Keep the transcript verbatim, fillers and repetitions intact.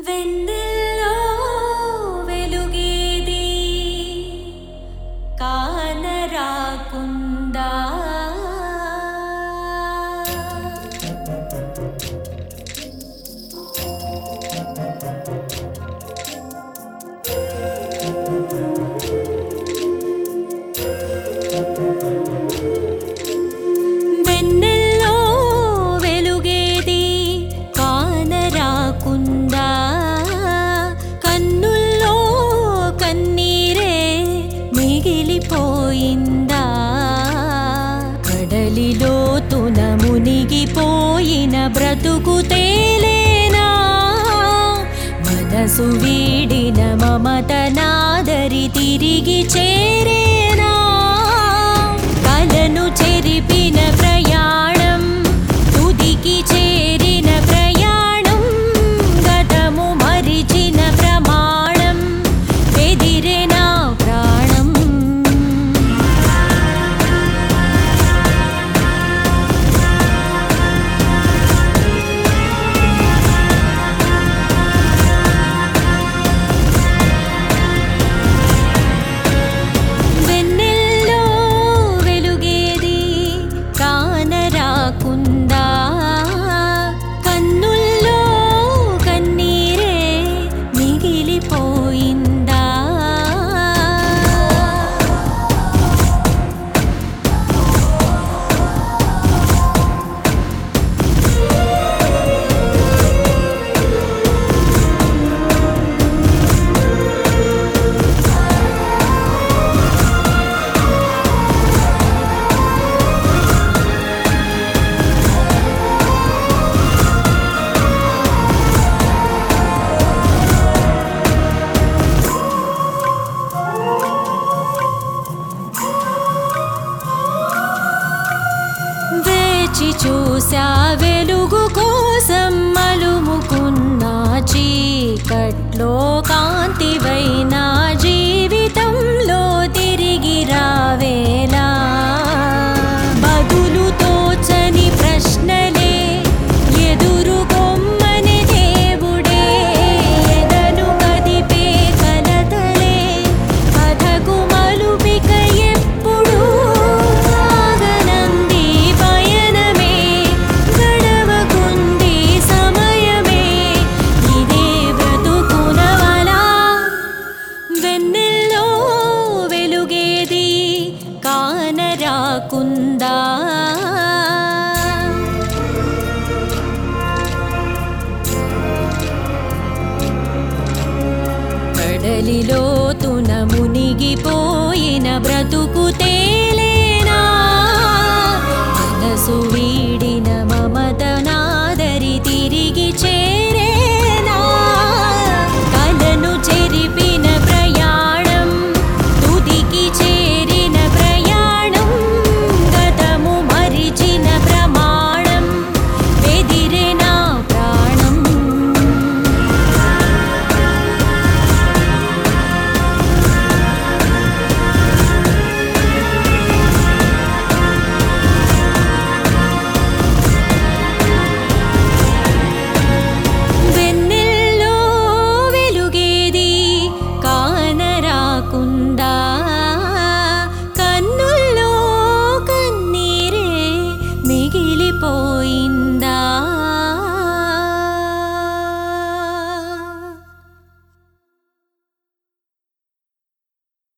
వెన్నెల్లో వెలుగేది కానరాకుందా వెన్నెల్లో వెలుగేది కానరాకుందా కన్నుల్లో కన్నీరే మిగిలిపోయిందా కడలిలో తున మునిగిపోయిన బ్రతుకు తేలేనా మనసు వీడిన మమత నాదరి తిరిగి చేరేనా కలను చెరిపిన ప్రయాణం తుదికి చేరిన ప్రయాణం గతము మరిచిన ప్రమాణం ఎదిరేనా ప్రాణం వెన్నెల్లో వెలుగేది కానరాకుందా కన్నుల్లో కన్నీరే మిగిలిపోయిందా వేచి చూసా వెలుగు కోసం మలుముకున్న చీకట్లో కాంతివైన జీవితంలో తిరిగి రావేలా బదులు తోచని ప్రశ్నలే ఎదురుగొమ్మని దేవుడే ఎదను కదిపే కలతలే కథకు మలుపిక ఎప్పుడు సాగనంది పయనమే గడవకుంది సమయమే ఇదే బ్రతుకునవలా వెన్నెల్లో వెలుగేది కానరాకుందా కడలిలో తున మునిగిపోయిన బ్రతుకు తేలే